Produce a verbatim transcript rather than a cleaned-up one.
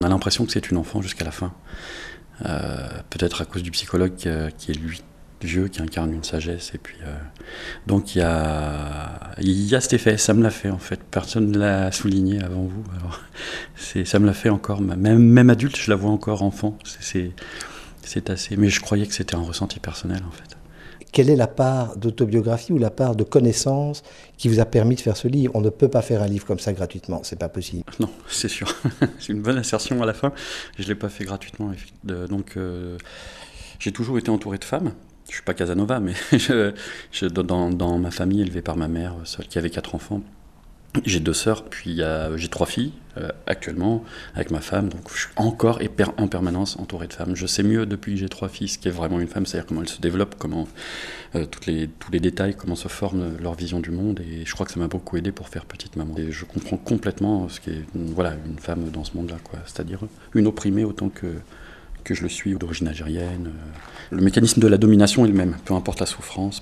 On a l'impression que c'est une enfant jusqu'à la fin. Euh, peut-être à cause du psychologue euh, qui est lui vieux, qui incarne une sagesse. Et puis, euh, donc il y a, il y a cet effet, ça me l'a fait en fait. Personne ne l'a souligné avant vous. Alors, c'est, ça me l'a fait encore, même, même adulte, je la vois encore enfant. C'est, c'est, c'est assez. Mais je croyais que c'était un ressenti personnel en fait. Quelle est la part d'autobiographie ou la part de connaissance qui vous a permis de faire ce livre? On ne peut pas faire un livre comme ça gratuitement, c'est pas possible. Non, c'est sûr. C'est une bonne assertion à la fin. Je ne l'ai pas fait gratuitement. Donc, euh, j'ai toujours été entouré de femmes. Je ne suis pas Casanova, mais je, je, dans, dans ma famille, élevée par ma mère, seule, qui avait quatre enfants. J'ai deux sœurs, puis euh, j'ai trois filles euh, actuellement avec ma femme, donc je suis encore et per- en permanence entouré de femmes. Je sais mieux depuis que j'ai trois filles ce qu'est vraiment une femme, c'est-à-dire comment elle se développe, comment euh, toutes les, tous les détails, comment se forme leur vision du monde, et je crois que ça m'a beaucoup aidé pour faire Petite Maman. Et je comprends complètement ce qu'est voilà, une femme dans ce monde-là, quoi. C'est-à-dire une opprimée autant que, que je le suis, d'origine algérienne. Le mécanisme de la domination est le même, peu importe la souffrance.